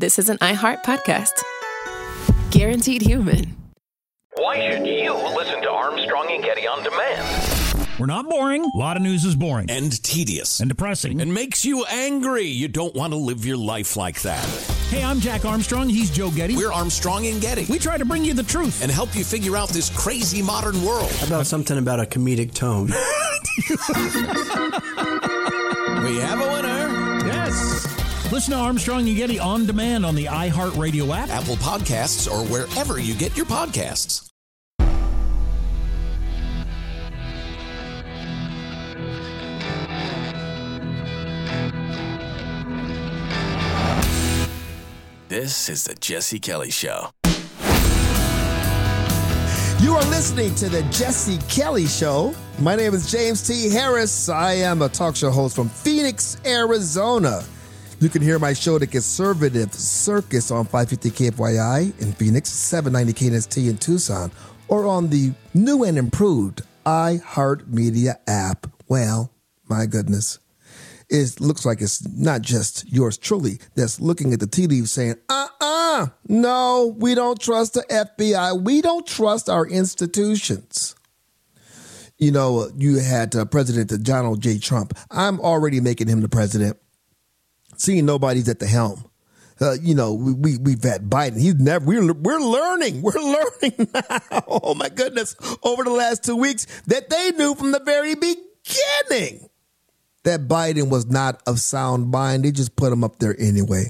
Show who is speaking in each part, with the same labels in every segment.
Speaker 1: this is an iHeart podcast. Guaranteed human.
Speaker 2: Why should you listen to Armstrong and Getty on demand?
Speaker 3: We're not boring. A lot of news is boring.
Speaker 4: And tedious.
Speaker 3: And depressing.
Speaker 4: And makes you angry. You don't want to live your life like that.
Speaker 3: Hey, I'm Jack Armstrong. He's Joe Getty.
Speaker 4: We're Armstrong and Getty.
Speaker 3: We try to bring you the truth.
Speaker 4: And help you figure out this crazy modern world.
Speaker 5: How about something about a comedic tone?
Speaker 4: We have a winner.
Speaker 3: Yes. Listen to Armstrong and Getty on demand on the iHeartRadio app,
Speaker 4: Apple Podcasts, or wherever you get your podcasts. This is the Jesse Kelly Show.
Speaker 6: You are listening to the Jesse Kelly Show. My name is James T. Harris. I am a talk show host from Phoenix, Arizona. You can hear my show, The Conservative Circus, on 550 KFYI in Phoenix, 790 KNST in Tucson, or on the new and improved iHeartMedia app. Well, my goodness. It looks like it's not just yours truly that's looking at the tea leaves saying, no, we don't trust the FBI. We don't trust our institutions. You know, you had President Donald J. Trump. I'm already making him the president. Seeing nobody's at the helm. We've had Biden. We're learning now. Oh my goodness. Over the last 2 weeks that they knew from the very beginning that Biden was not of sound mind. They just put him up there anyway.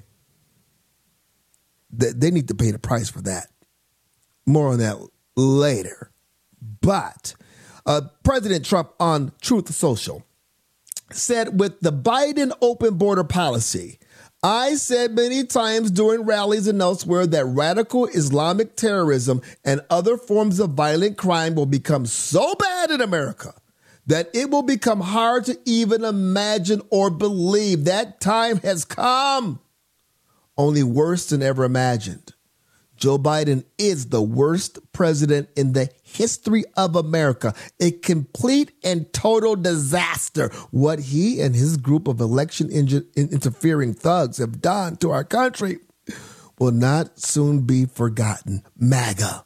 Speaker 6: They need to pay the price for that. More on that later. But President Trump on Truth Social said, with the Biden open border policy, I said many times during rallies and elsewhere that radical Islamic terrorism and other forms of violent crime will become so bad in America that it will become hard to even imagine or believe. That time has come. Only worse than ever imagined. Joe Biden is the worst president in the history of America. A complete and total disaster. What he and his group of election interfering thugs have done to our country will not soon be forgotten. MAGA.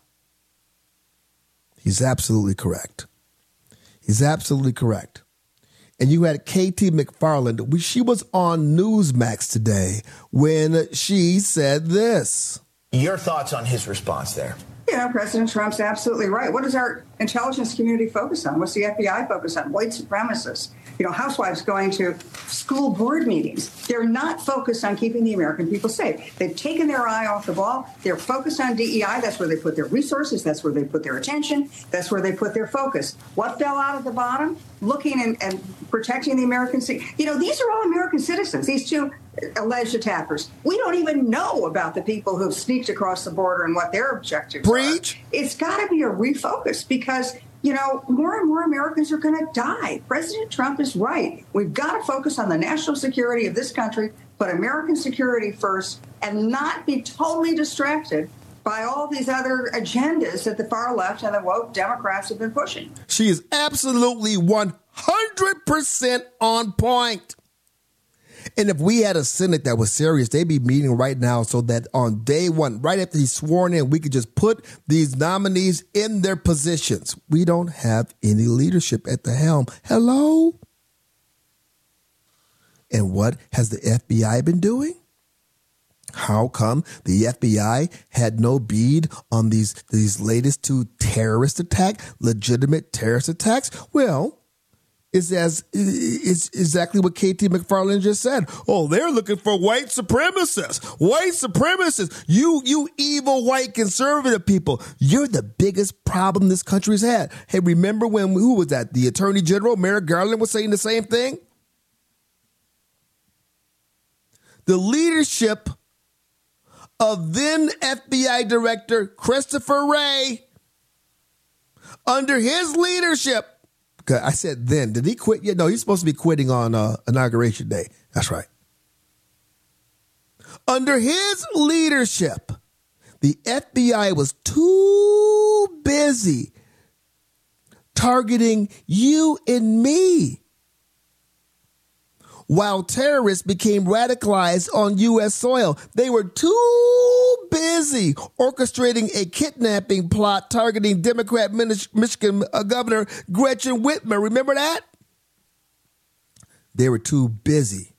Speaker 6: He's absolutely correct. He's absolutely correct. And you had Katie McFarland. She was on Newsmax today when she said this.
Speaker 7: Your thoughts on his response there?
Speaker 8: Yeah, President Trump's absolutely right. What does our intelligence community focus on? What's the FBI focus on? White supremacists. Housewives going to school board meetings. They're not focused on keeping the American people safe. They've taken their eye off the ball. They're focused on DEI. That's where they put their resources. That's where they put their attention. That's where they put their focus. What fell out at the bottom? Looking and protecting the American citizens. These are all American citizens, these two alleged attackers. We don't even know about the people who've sneaked across the border and what their objectives are. It's got to be a refocus because more and more Americans are going to die. President Trump is right. We've got to focus on the national security of this country, put American security first, and not be totally distracted by all these other agendas that the far left and the woke Democrats have been pushing.
Speaker 6: She is absolutely 100% on point. And if we had a Senate that was serious, they'd be meeting right now so that on day one, right after he's sworn in, we could just put these nominees in their positions. We don't have any leadership at the helm. Hello? And what has the FBI been doing? How come the FBI had no bead on these latest two terrorist attacks, legitimate terrorist attacks? Well, it's exactly what Katie McFarland just said. Oh, they're looking for white supremacists. White supremacists. You evil white conservative people. You're the biggest problem this country's had. Hey, remember who was that? The Attorney General, Merrick Garland, was saying the same thing? The leadership of then FBI Director Christopher Wray, under his leadership, I said then. Did he quit yet? No, he's supposed to be quitting on Inauguration Day. That's right. Under his leadership, the FBI was too busy targeting you and me. while terrorists became radicalized on U.S. soil. They were too busy orchestrating a kidnapping plot targeting Democrat Michigan Governor Gretchen Whitmer. Remember that? They were too busy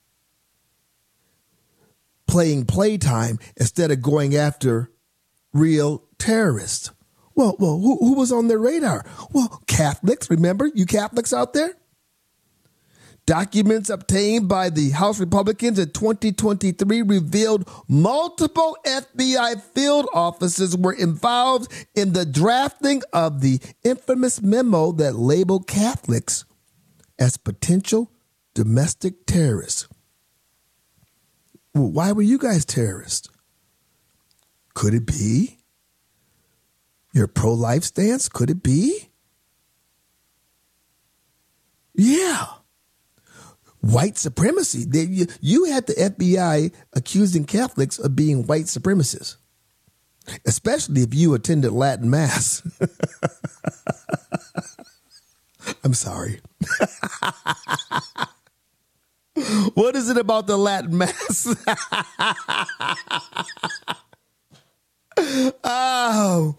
Speaker 6: playing playtime instead of going after real terrorists. Well, who was on their radar? Well, Catholics. Remember, you Catholics out there? Documents obtained by the House Republicans in 2023 revealed multiple FBI field officers were involved in the drafting of the infamous memo that labeled Catholics as potential domestic terrorists. Well, why were you guys terrorists? Could it be your pro-life stance? Could it be? Yeah. White supremacy. You had the FBI accusing Catholics of being white supremacists, especially if you attended Latin Mass. I'm sorry. What is it about the Latin Mass? Oh,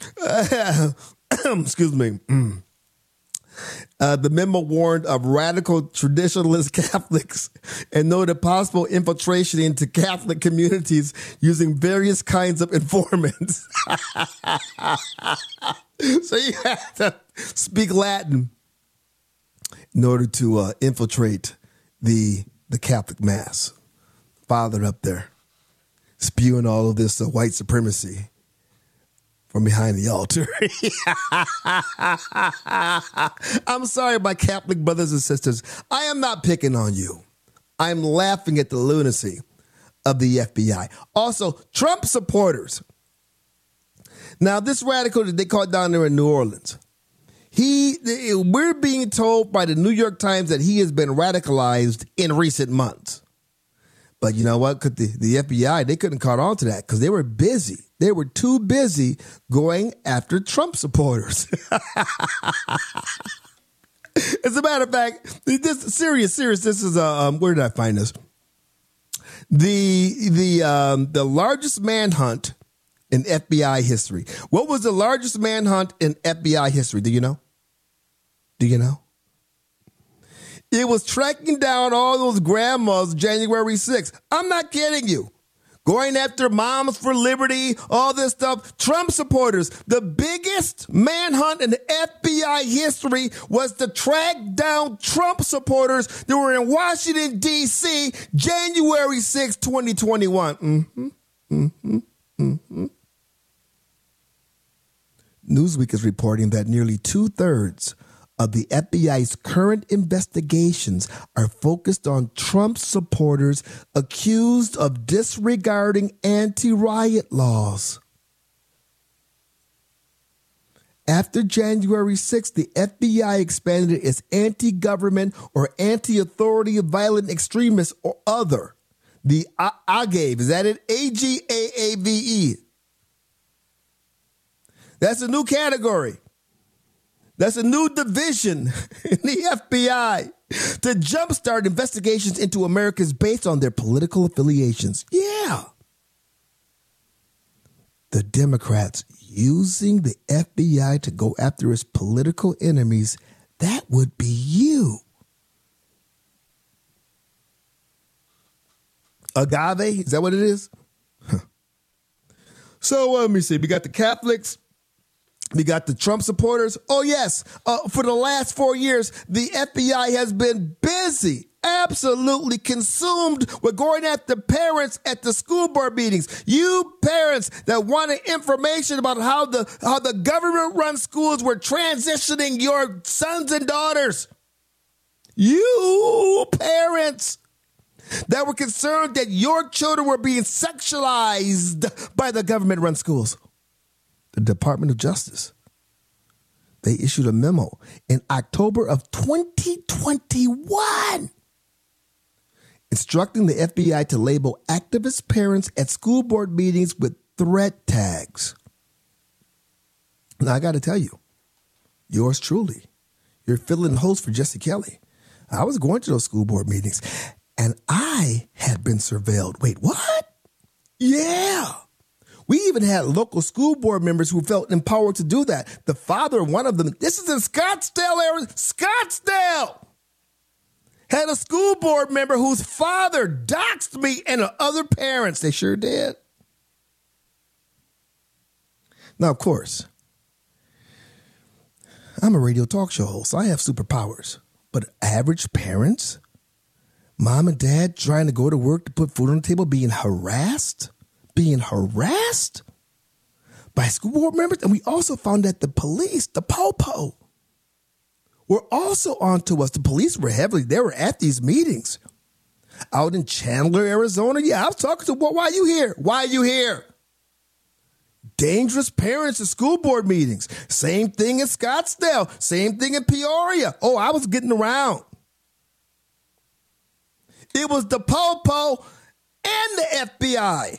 Speaker 6: excuse me. The memo warned of radical traditionalist Catholics and noted possible infiltration into Catholic communities using various kinds of informants. So you have to speak Latin in order to infiltrate the Catholic Mass. Father up there spewing all of this white supremacy from behind the altar. I'm sorry, my Catholic brothers and sisters. I am not picking on you. I'm laughing at the lunacy of the FBI. Also, Trump supporters. Now, this radical that they caught down there in New Orleans, we're being told by the New York Times that he has been radicalized in recent months. But you know what? The FBI, they couldn't caught on to that because they were busy. They were too busy going after Trump supporters. As a matter of fact, this serious. This is where did I find this? The largest manhunt in FBI history. What was the largest manhunt in FBI history? Do you know? It was tracking down all those grandmas January 6th. I'm not kidding you. Going after Moms for Liberty, all this stuff. Trump supporters. The biggest manhunt in FBI history was to track down Trump supporters that were in Washington, D.C., January 6, 2021. Newsweek is reporting that nearly 2/3 of the FBI's current investigations are focused on Trump supporters accused of disregarding anti-riot laws. After January 6th, the FBI expanded its anti-government or anti-authority violent extremists or other. The AGAVE, is that it? AGAAVE. That's a new category. That's a new division in the FBI to jumpstart investigations into Americans based on their political affiliations. Yeah. The Democrats using the FBI to go after its political enemies, that would be you. Agave, is that what it is? Huh. So let me see. We got the Catholics. We got the Trump supporters. Oh, yes. For the last 4 years, the FBI has been busy, absolutely consumed with going after parents at the school board meetings. You parents that wanted information about how the government-run schools were transitioning your sons and daughters. You parents that were concerned that your children were being sexualized by the government-run schools. The Department of Justice, they issued a memo in October of 2021 instructing the FBI to label activist parents at school board meetings with threat tags. Now, I got to tell you, yours truly, you're filling the host for Jesse Kelly. I was going to those school board meetings. and I had been surveilled. Wait, what? Yeah. We even had local school board members who felt empowered to do that. The father of one of them, this is in Scottsdale, Arizona, Scottsdale, had a school board member whose father doxed me and the other parents. They sure did. Now, of course, I'm a radio talk show host, so I have superpowers. But average parents, mom and dad trying to go to work to put food on the table, being harassed by school board members. And we also found that the police, the POPO, were also onto us. The police were they were at these meetings out in Chandler, Arizona. Yeah, I was talking to, why are you here? Why are you here? Dangerous parents at school board meetings. Same thing in Scottsdale. Same thing in Peoria. Oh, I was getting around. It was the POPO and the FBI.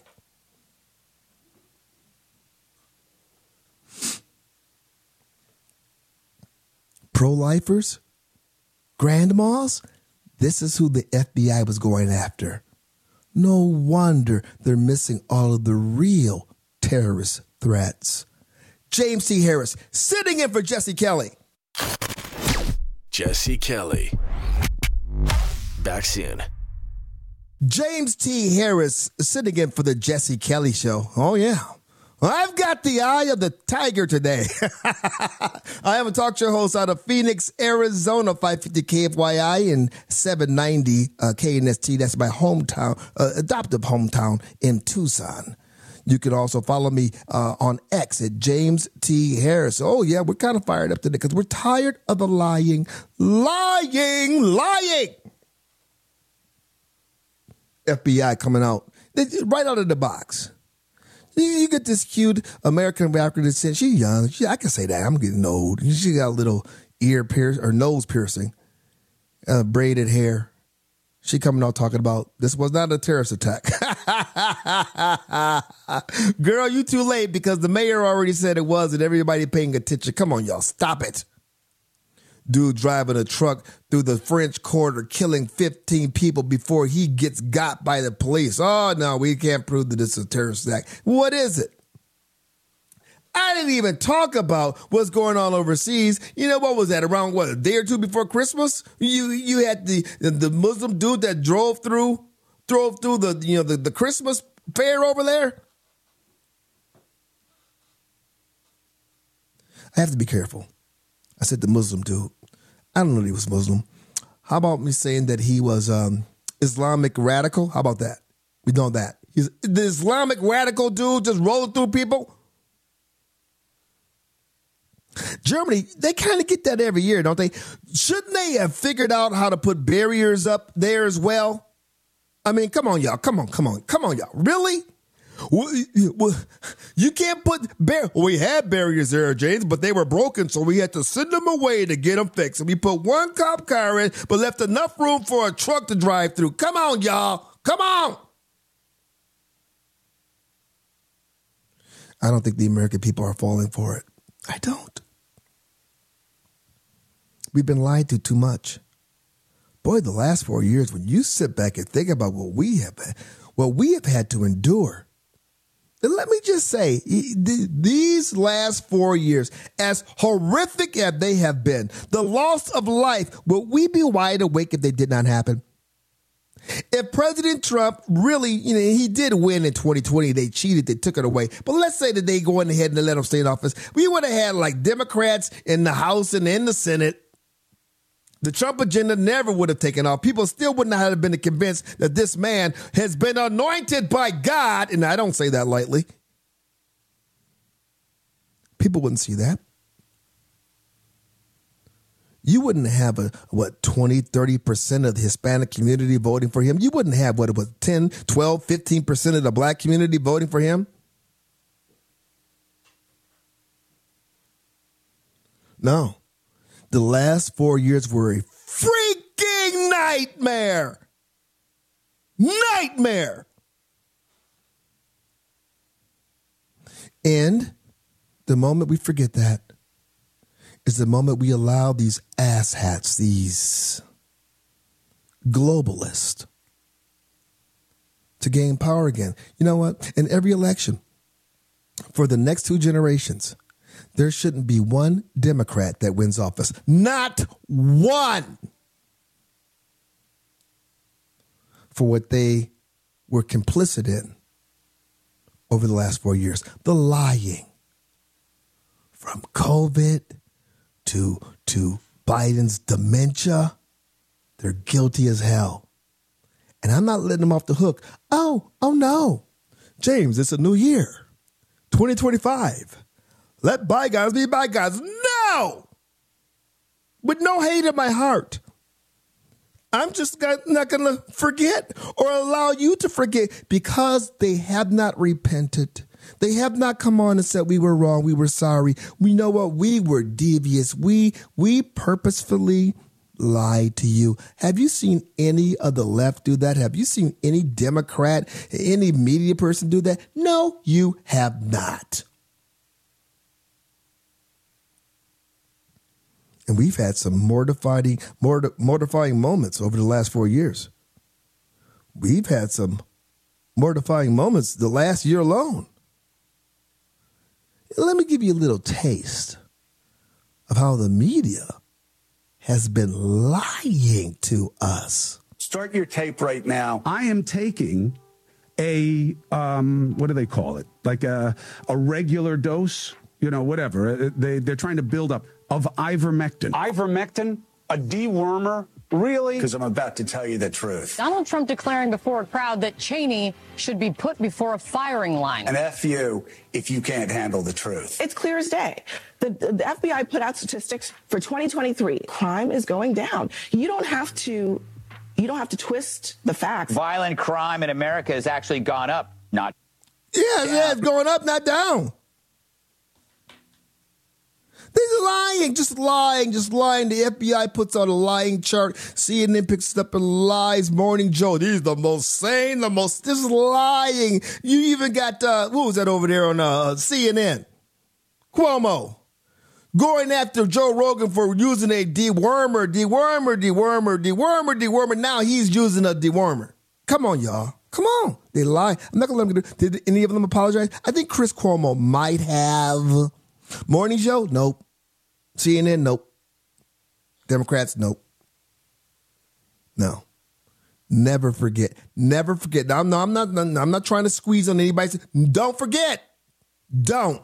Speaker 6: Pro-lifers, grandmas, this is who the FBI was going after. No wonder they're missing all of the real terrorist threats. James T. Harris, sitting in for Jesse Kelly.
Speaker 4: Jesse Kelly. Back soon.
Speaker 6: James T. Harris, sitting in for the Jesse Kelly Show. Oh, yeah. I've got the eye of the tiger today. I am a talk show host out of Phoenix, Arizona, 550 KFYI and 790 KNST. That's my hometown, adoptive hometown in Tucson. You can also follow me on X at James T. Harris. Oh, yeah, we're kind of fired up today because we're tired of the lying. FBI coming out right out of the box. You get this cute American rapper that said she's young. I can say that. I'm getting old. She got a little ear pierce or nose piercing, braided hair. She coming out talking about this was not a terrorist attack. Girl, you too late because the mayor already said it was and everybody paying attention. Come on, y'all. Stop it. Dude driving a truck through the French Quarter, killing 15 people before he gets got by the police. Oh, no, we can't prove that it's a terrorist attack. What is it? I didn't even talk about what's going on overseas. You know, what was that, around, a day or two before Christmas? You had the Muslim dude that drove through the Christmas fair over there. I have to be careful. I said the Muslim dude. I don't know that he was Muslim. How about me saying that he was Islamic radical? How about that? We know that. He's the Islamic radical dude just rolling through people. Germany, they kind of get that every year, don't they? Shouldn't they have figured out how to put barriers up there as well? I mean, come on, y'all. Come on, y'all. Really? You can't put we had barriers there, James, but they were broken, so we had to send them away to get them fixed. And we put one cop car in, but left enough room for a truck to drive through. Come on, y'all. Come on. I don't think the American people are falling for it. I don't. We've been lied to too much. Boy, the last 4 years, when you sit back and think about what we have had to endure. And let me just say, these last 4 years, as horrific as they have been, the loss of life, would we be wide awake if they did not happen? If President Trump really, he did win in 2020, they cheated, they took it away. But let's say that they go ahead and let him stay in office. We would have had like Democrats in the House and in the Senate. The Trump agenda never would have taken off. People still would not have been convinced that this man has been anointed by God. And I don't say that lightly. People wouldn't see that. You wouldn't have 20, 30% of the Hispanic community voting for him. You wouldn't have 10, 12, 15% of the black community voting for him. No. The last 4 years were a freaking nightmare. Nightmare. And the moment we forget that is the moment we allow these asshats, these globalists, to gain power again. You know what? In every election, for the next 2 generations, there shouldn't be one Democrat that wins office. Not one. For what they were complicit in over the last 4 years. The lying. From COVID to Biden's dementia. They're guilty as hell. And I'm not letting them off the hook. Oh no. James, it's a new year. 2025. Let bygones be bygones. No! With no hate in my heart. I'm just not going to forget or allow you to forget because they have not repented. They have not come on and said we were wrong. We were sorry. We know what we were devious. We purposefully lied to you. Have you seen any of the left do that? Have you seen any Democrat, any media person do that? No, you have not. And we've had some mortifying moments over the last 4 years. We've had some mortifying moments the last year alone. Let me give you a little taste of how the media has been lying to us.
Speaker 7: Start your tape right now.
Speaker 9: I am taking a, what do they call it? Like a regular dose, whatever. They're trying to build up of ivermectin.
Speaker 10: Ivermectin? A dewormer? Really?
Speaker 7: Because I'm about to tell you the truth.
Speaker 11: Donald Trump declaring before a crowd that Cheney should be put before a firing line.
Speaker 7: And F you if you can't handle the truth.
Speaker 12: It's clear as day. The FBI put out statistics for 2023. Crime is going down. You don't have to twist the facts.
Speaker 2: Violent crime in America has actually gone up, not
Speaker 6: down. Yeah, it's going up, not down. They're lying, just lying. The FBI puts out a lying chart. CNN picks it up and lies. Morning Joe, these the most sane, just lying. You even got, what was that over there on CNN? Cuomo. Going after Joe Rogan for using a dewormer. Now he's using a dewormer. Come on, y'all. Come on. They lie. I'm not going to let them do it. Did any of them apologize? I think Chris Cuomo might have. Morning Joe? Nope. CNN? Nope. Democrats? Nope. No. Never forget. Never forget. Now, I'm not trying to squeeze on anybody. Don't forget. Don't.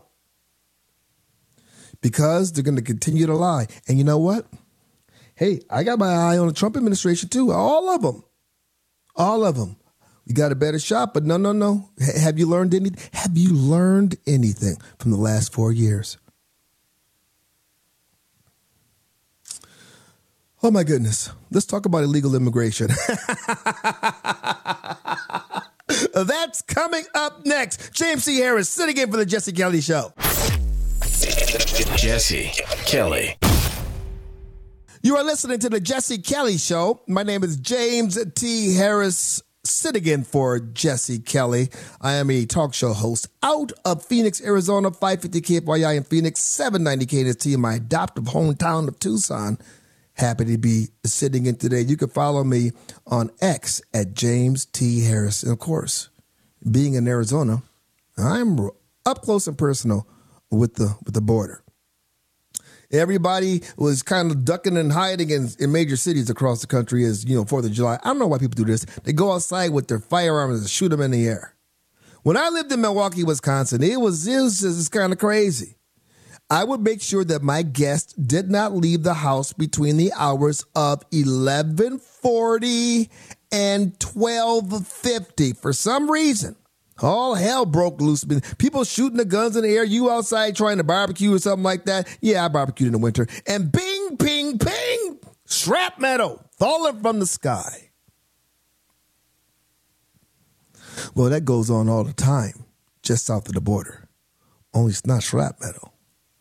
Speaker 6: Because they're going to continue to lie. And you know what? Hey, I got my eye on the Trump administration too. All of them. All of them. We got a better shot, but no. Have you learned anything? Have you learned anything from the last 4 years? Oh, my goodness. Let's talk about illegal immigration. That's coming up next. James C. Harris sitting in for the Jesse Kelly Show.
Speaker 4: Jesse Kelly.
Speaker 6: You are listening to the Jesse Kelly Show. My name is James T. Harris, sitting in for Jesse Kelly. I am a talk show host out of Phoenix, Arizona, 550 KFYI in Phoenix, 790 KNST in my adoptive hometown of Tucson. Happy to be sitting in today. You can follow me on X at James T. Harris. And of course, being in Arizona, I'm up close and personal with the border. Everybody was kind of ducking and hiding in major cities across the country as, 4th of July. I don't know why people do this. They go outside with their firearms and shoot them in the air. When I lived in Milwaukee, Wisconsin, it was kind of crazy. I would make sure that my guests did not leave the house between the hours of 11:40 and 12:50. For some reason, all hell broke loose. People shooting the guns in the air. You outside trying to barbecue or something like that. Yeah, I barbecued in the winter. And bing, ping, ping, shrapnel falling from the sky. Well, that goes on all the time, just south of the border. Only it's not shrapnel.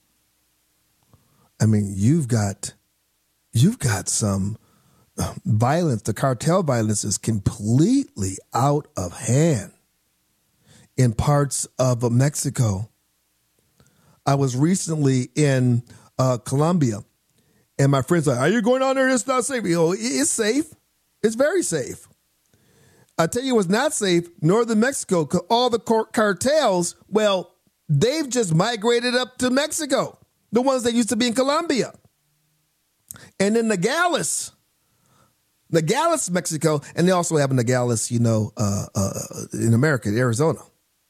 Speaker 6: I mean, you've got some violence. The cartel violence is completely out of hand in parts of Mexico. I was recently in Colombia, and my friends are like, "Are you going on there? It's not safe." It's safe. It's very safe. I tell you what's not safe, northern Mexico, 'cause all the cartels, well, they've just migrated up to Mexico. The ones that used to be in Colombia. And then Nogales, Mexico, and they also have Nogales, in America, Arizona.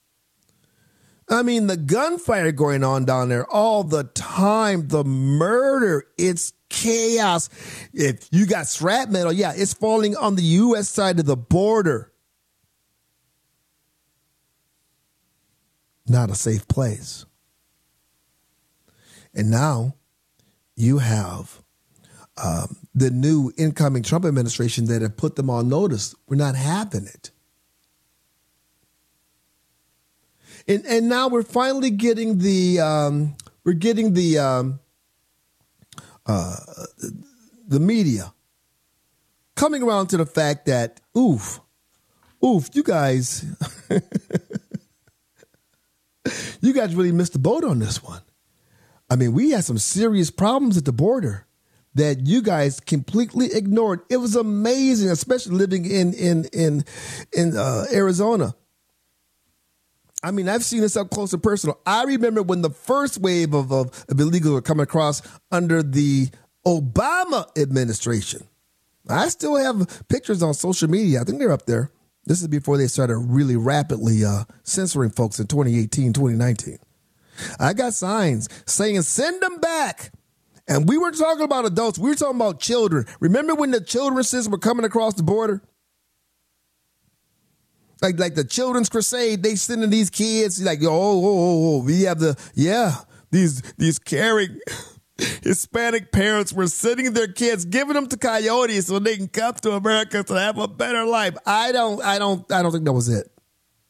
Speaker 6: I mean, the gunfire going on down there all the time, the murder, it's chaos. If you got shrapnel, yeah, it's falling on the U.S. side of the border. Not a safe place. And now you have the new incoming Trump administration that have put them on notice. We're not having it. And now we're finally getting the media coming around to the fact that you guys you guys really missed the boat on this one. I mean, we had some serious problems at the border that you guys completely ignored. It was amazing, especially living in Arizona. I mean, I've seen this up close and personal. I remember when the first wave of illegals were coming across under the Obama administration. I still have pictures on social media. I think they're up there. This is before they started really rapidly censoring folks in 2018, 2019. I got signs saying, send them back. And we weren't talking about adults. We were talking about children. Remember when the children's were coming across the border? Like the Children's Crusade, they sending these kids like, we have these caring Hispanic parents were sending their kids, giving them to coyotes so they can come to America to have a better life. I don't think that was it.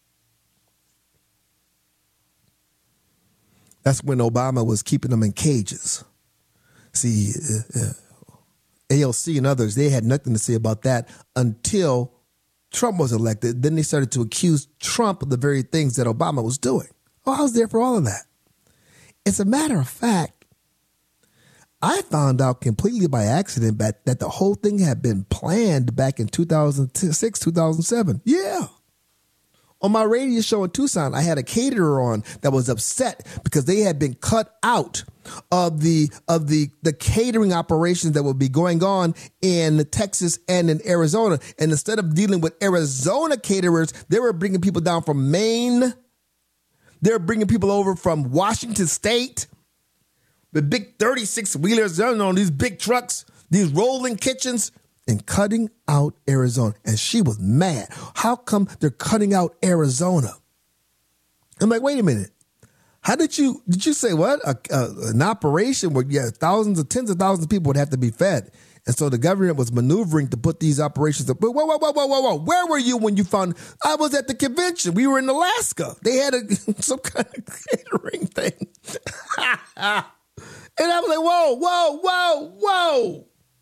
Speaker 6: That's when Obama was keeping them in cages. See, AOC and others, they had nothing to say about that until Trump was elected. Then they started to accuse Trump of the very things that Obama was doing. Oh, I was there for all of that. As a matter of fact, I found out completely by accident that the whole thing had been planned back in 2006, 2007. Yeah. On my radio show in Tucson, I had a caterer on that was upset because they had been cut out of the catering operations that would be going on in Texas and in Arizona. And instead of dealing with Arizona caterers, they were bringing people down from Maine. They were bringing people over from Washington State with big 36-wheelers, these big trucks, these rolling kitchens, and cutting out Arizona. And she was mad. How come they're cutting out Arizona? I'm like, wait a minute. How did you say what? An operation where tens of thousands of people would have to be fed. And so the government was maneuvering to put these operations up. But whoa. Where were you when you found? I was at the convention. We were in Alaska. They had some kind of catering thing. And I was like, whoa.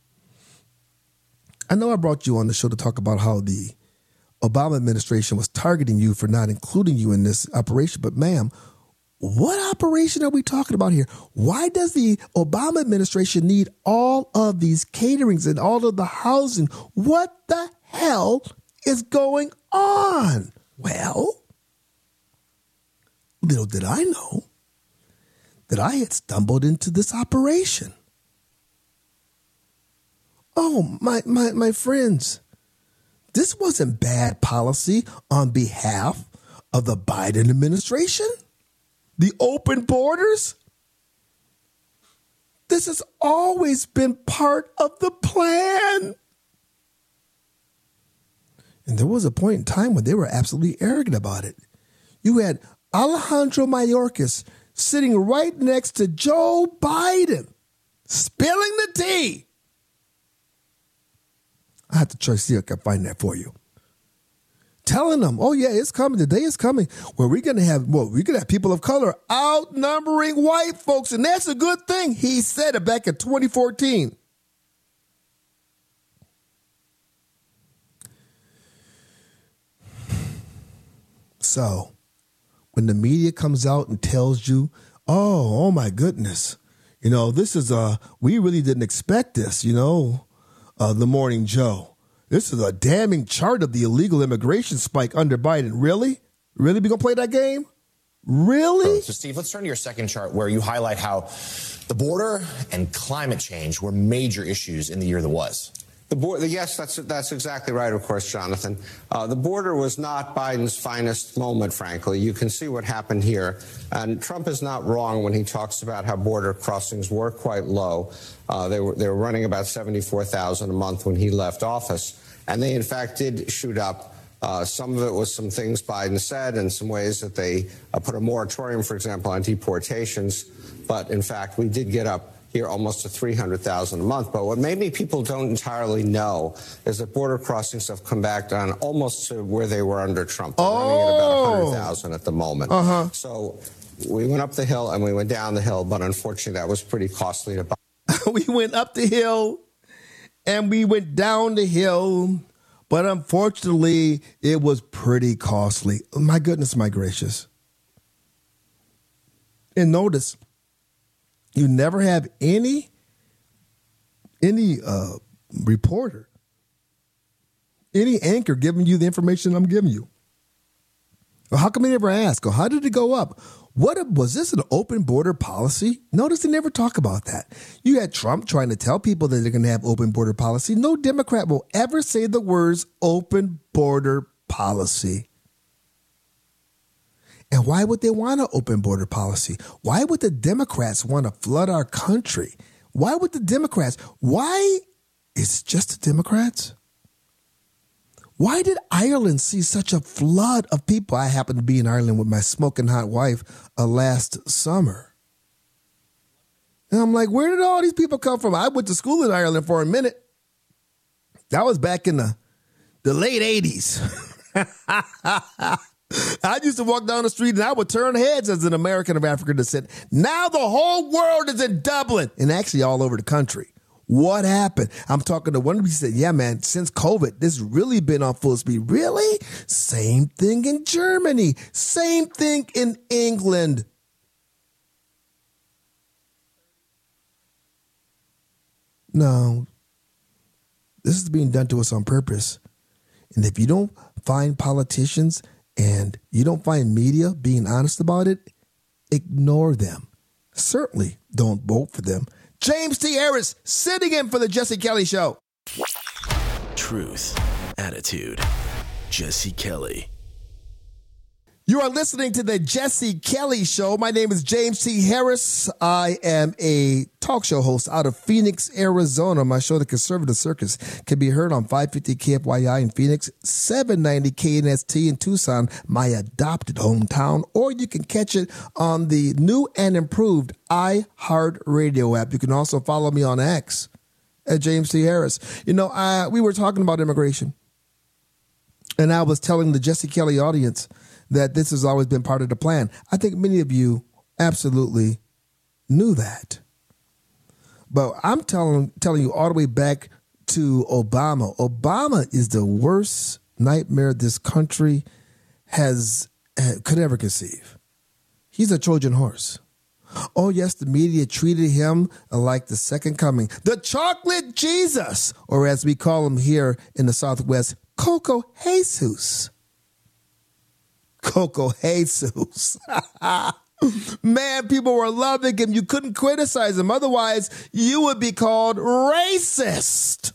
Speaker 6: I know I brought you on the show to talk about how the Obama administration was targeting you for not including you in this operation. But ma'am, what operation are we talking about here? Why does the Obama administration need all of these caterings and all of the housing? What the hell is going on? Well, little did I know that I had stumbled into this operation. Oh, my friends, this wasn't bad policy on behalf of the Biden administration. The open borders. This has always been part of the plan. And there was a point in time when they were absolutely arrogant about it. You had Alejandro Mayorkas sitting right next to Joe Biden, spilling the tea. I have to try to see if I can find that for you. Telling them, oh yeah, it's coming. The day is coming where we're gonna have people of color outnumbering white folks, and that's a good thing. He said it back in 2014. So, when the media comes out and tells you, oh my goodness, this is we really didn't expect this, the Morning Joe. This is a damning chart of the illegal immigration spike under Biden. Really? Really? We gonna play that game? Really?
Speaker 13: So, Steve, let's turn to your second chart where you highlight how the border and climate change were major issues in the year that was.
Speaker 14: Yes, that's exactly right, of course, Jonathan. The border was not Biden's finest moment, frankly. You can see what happened here. And Trump is not wrong when he talks about how border crossings were quite low. They were running about 74,000 a month when he left office. And they, in fact, did shoot up. Some of it was some things Biden said and some ways that they put a moratorium, for example, on deportations. But, in fact, we did get up here almost to 300,000 a month. But what maybe people don't entirely know is that border crossings have come back down almost to where they were under Trump. They're running at about 100,000 at the moment. So we went up the hill and we went down the hill, but unfortunately that was pretty costly to buy.
Speaker 6: We went up the hill and we went down the hill, but unfortunately it was pretty costly. My goodness, my gracious. And notice, you never have any reporter, any anchor giving you the information I'm giving you. Or how come they never ask? Or how did it go up? Was this an open border policy? Notice they never talk about that. You had Trump trying to tell people that they're going to have open border policy. No Democrat will ever say the words open border policy. And why would they want an open border policy? Why would the Democrats want to flood our country? Why would the Democrats? Why is it just the Democrats? Why did Ireland see such a flood of people? I happened to be in Ireland with my smoking hot wife last summer. And I'm like, where did all these people come from? I went to school in Ireland for a minute. That was back in the late 80s. I used to walk down the street and I would turn heads as an American of African descent. Now the whole world is in Dublin and actually all over the country. What happened? I'm talking to one of them. He said, yeah, man, since COVID, this has really been on full speed. Really? Same thing in Germany. Same thing in England. No, this is being done to us on purpose. And if you don't find politicians and you don't find media being honest about it, ignore them. Certainly don't vote for them. James T. Harris sitting in for the Jesse Kelly Show.
Speaker 15: Truth, attitude, Jesse Kelly.
Speaker 6: You are listening to the Jesse Kelly Show. My name is James T. Harris. I am a talk show host out of Phoenix, Arizona. My show, The Conservative Circus, can be heard on 550 KFYI in Phoenix, 790 KNST in Tucson, my adopted hometown, or you can catch it on the new and improved iHeartRadio app. You can also follow me on X at James T. Harris. You know, we were talking about immigration, and I was telling the Jesse Kelly audience that this has always been part of the plan. I think many of you absolutely knew that. But I'm telling you all the way back to Obama. Obama is the worst nightmare this country could ever conceive. He's a Trojan horse. Oh, yes, the media treated him like the second coming. The chocolate Jesus, or as we call him here in the Southwest, Coco Jesus. Coco Jesus. Man, people were loving him. You couldn't criticize him. Otherwise, you would be called racist.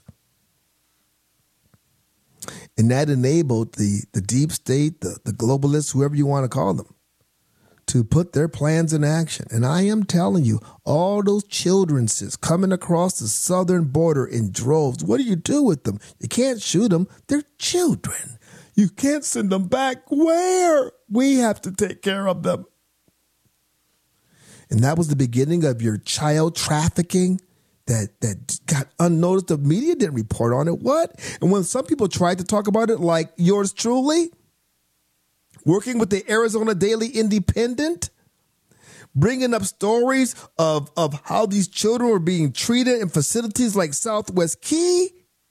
Speaker 6: And that enabled the deep state, the globalists, whoever you want to call them, to put their plans in action. And I am telling you, all those children coming across the southern border in droves, what do you do with them? You can't shoot them. They're children. You can't send them back. Where? We have to take care of them. And that was the beginning of your child trafficking that got unnoticed. The media didn't report on it. What? And when some people tried to talk about it, like yours truly, working with the Arizona Daily Independent, bringing up stories of how these children were being treated in facilities like Southwest Key,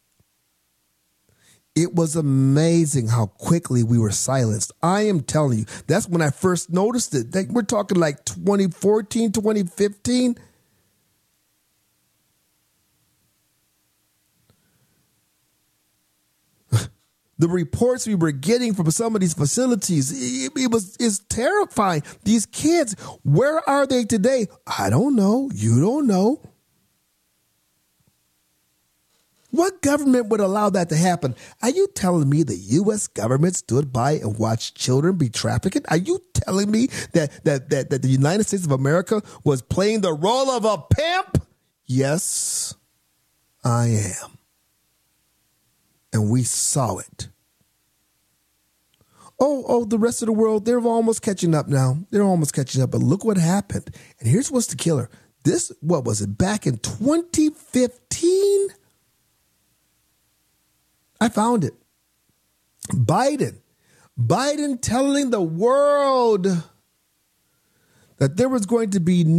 Speaker 6: it was amazing how quickly we were silenced. I am telling you, that's when I first noticed it. We're talking like 2014, 2015. The reports we were getting from some of these facilities, it's terrifying. These kids, where are they today? I don't know. You don't know. What government would allow that to happen? Are you telling me the U.S. government stood by and watched children be trafficked? Are you telling me that the United States of America was playing the role of a pimp? Yes, I am. And we saw it. Oh, the rest of the world, they're almost catching up now. They're almost catching up. But look what happened. And here's what's the killer. This, what was it, back in 2015? I found it. Biden telling the world that there was going to be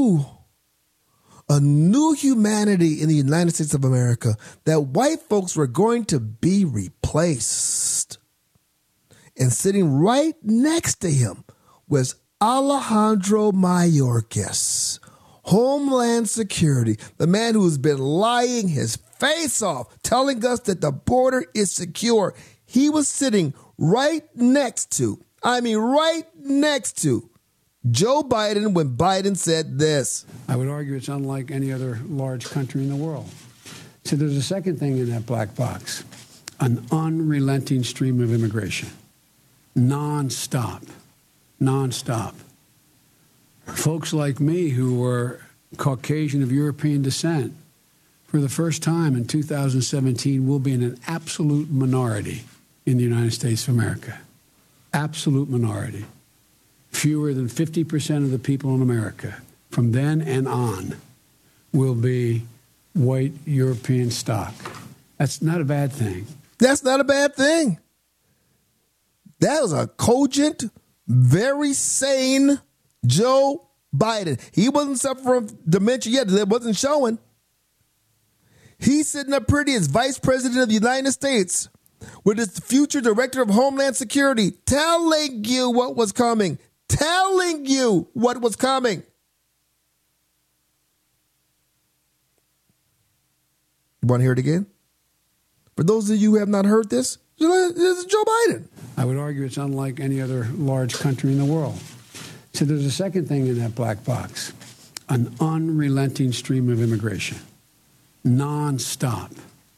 Speaker 6: a new humanity in the United States of America, that white folks were going to be replaced. And sitting right next to him was Alejandro Mayorkas, Homeland Security, the man who's been lying his face off, telling us that the border is secure. He was sitting right next to Joe Biden when Biden said this.
Speaker 16: I would argue it's unlike any other large country in the world. So there's a second thing in that black box, an unrelenting stream of immigration, nonstop. Folks like me who were Caucasian of European descent, for the first time in 2017, will be in an absolute minority in the United States of America. Absolute minority. Fewer than 50% of the people in America from then and on will be white European stock. That's not a bad thing.
Speaker 6: That's not a bad thing. That was a cogent, very sane Joe Biden. He wasn't suffering from dementia yet. It wasn't showing. He's sitting up pretty as Vice President of the United States with his future Director of Homeland Security telling you what was coming. Telling you what was coming. You want to hear it again? For those of you who have not heard this is Joe Biden.
Speaker 16: I would argue it's unlike any other large country in the world. So there's a second thing in that black box, an unrelenting stream of immigration, nonstop.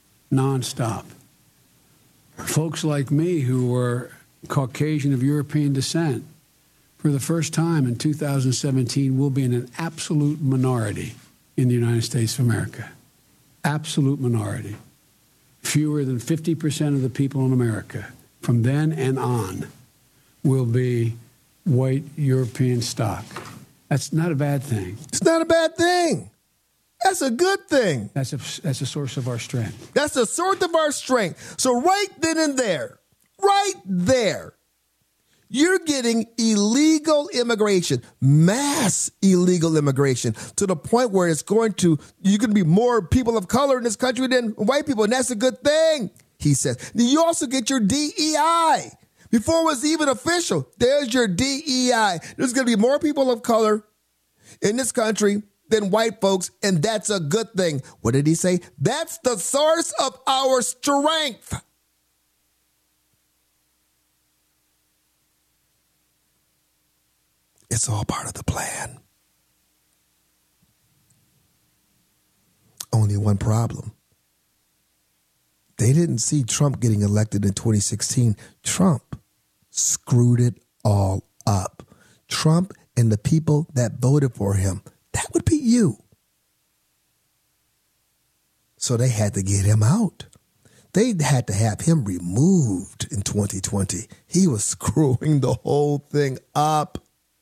Speaker 16: Folks like me who were Caucasian of European descent, for the first time in 2017, will be in an absolute minority in the United States of America. Absolute minority. Fewer than 50% of the people in America from then and on will be white European stock. That's not a bad thing.
Speaker 6: It's not a bad thing. That's a good thing.
Speaker 16: That's a source of our strength.
Speaker 6: That's a source of our strength. So right then and there, you're getting illegal immigration, mass illegal immigration, to the point where you're going to be more people of color in this country than white people, and that's a good thing, he says. Then you also get your DEI. Before it was even official, there's your DEI. There's going to be more people of color in this country than white folks, and that's a good thing. What did he say? That's the source of our strength. It's all part of the plan. Only one problem. They didn't see Trump getting elected in 2016. Trump screwed it all up. Trump and the people that voted for him, that would be you. So they had to get him out. They had to have him removed in 2020. He was screwing the whole thing up.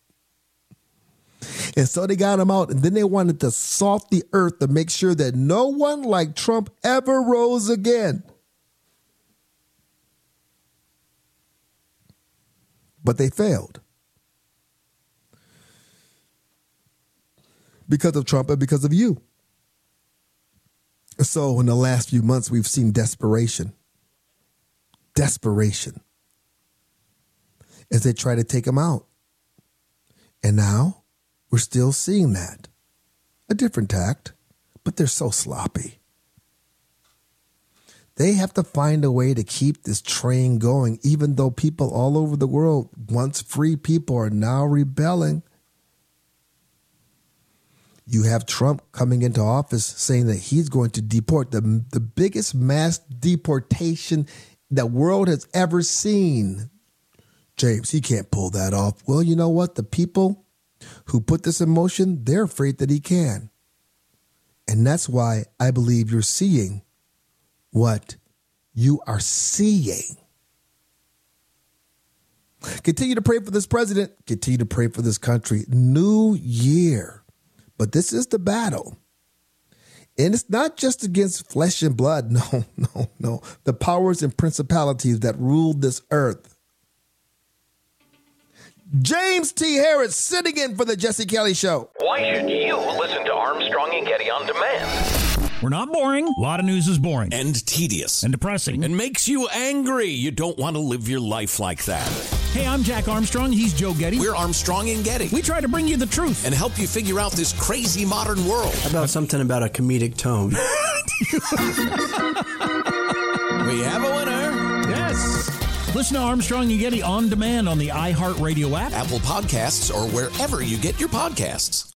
Speaker 6: And so they got him out, and then they wanted to salt the earth to make sure that no one like Trump ever rose again. But they failed. Because of Trump and because of you. So in the last few months, we've seen desperation. Desperation. As they try to take him out. And now we're still seeing that. A different tact, but they're so sloppy. They have to find a way to keep this train going, even though people all over the world, once free people, are now rebelling. You have Trump coming into office saying that he's going to deport the biggest mass deportation the world has ever seen. James, he can't pull that off. Well, you know what? The people who put this in motion, they're afraid that he can. And that's why I believe you're seeing what you are seeing. Continue to pray for this president. Continue to pray for this country. New year. But this is the battle. And it's not just against flesh and blood. No. The powers and principalities that rule this earth. James T. Harris sitting in for the Jesse Kelly Show.
Speaker 2: Why should you listen to Armstrong and Getty on demand?
Speaker 3: We're not boring. A lot of news is boring.
Speaker 4: And tedious.
Speaker 3: And depressing.
Speaker 4: And makes you angry. You don't want to live your life like that.
Speaker 3: Hey, I'm Jack Armstrong. He's Joe Getty.
Speaker 4: We're Armstrong and Getty.
Speaker 3: We try to bring you the truth.
Speaker 4: And help you figure out this crazy modern world.
Speaker 5: How about something about a comedic tone?
Speaker 4: We have a winner.
Speaker 3: Yes. Listen to Armstrong and Getty on demand on the iHeartRadio app,
Speaker 4: Apple Podcasts, or wherever you get your podcasts.